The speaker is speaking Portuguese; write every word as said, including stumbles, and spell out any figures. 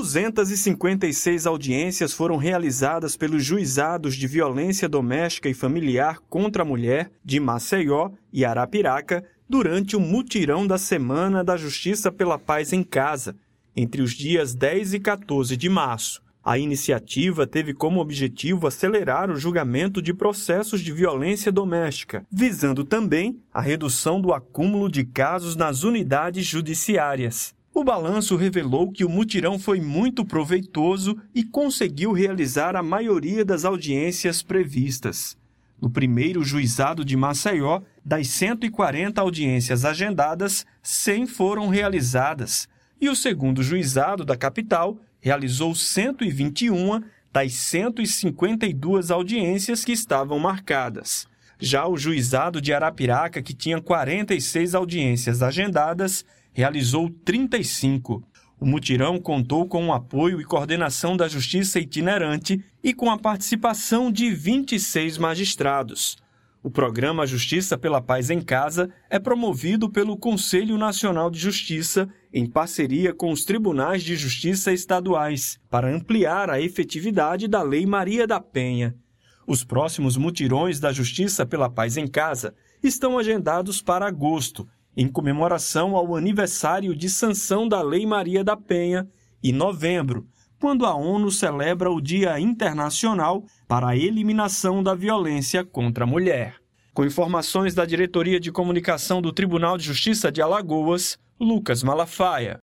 duzentas e cinquenta e seis audiências foram realizadas pelos juizados de violência doméstica e familiar contra a mulher de Maceió e Arapiraca durante o mutirão da Semana da Justiça pela Paz em Casa, entre os dias dez e quatorze de março. A iniciativa teve como objetivo acelerar o julgamento de processos de violência doméstica, visando também a redução do acúmulo de casos nas unidades judiciárias. O balanço revelou que o mutirão foi muito proveitoso e conseguiu realizar a maioria das audiências previstas. No primeiro juizado de Maceió, das cento e quarenta audiências agendadas, cem foram realizadas, e o segundo juizado da capital realizou cento e vinte e uma das cento e cinquenta e duas audiências que estavam marcadas. Já o juizado de Arapiraca, que tinha quarenta e seis audiências agendadas, realizou trinta e cinco. O mutirão contou com o apoio e coordenação da Justiça Itinerante e com a participação de vinte e seis magistrados. O programa Justiça pela Paz em Casa é promovido pelo Conselho Nacional de Justiça em parceria com os Tribunais de Justiça estaduais para ampliar a efetividade da Lei Maria da Penha. Os próximos mutirões da Justiça pela Paz em Casa estão agendados para agosto, em comemoração ao aniversário de sanção da Lei Maria da Penha, e novembro, quando a ONU celebra o Dia Internacional para a Eliminação da Violência contra a Mulher. Com informações da Diretoria de Comunicação do Tribunal de Justiça de Alagoas, Lucas Malafaia.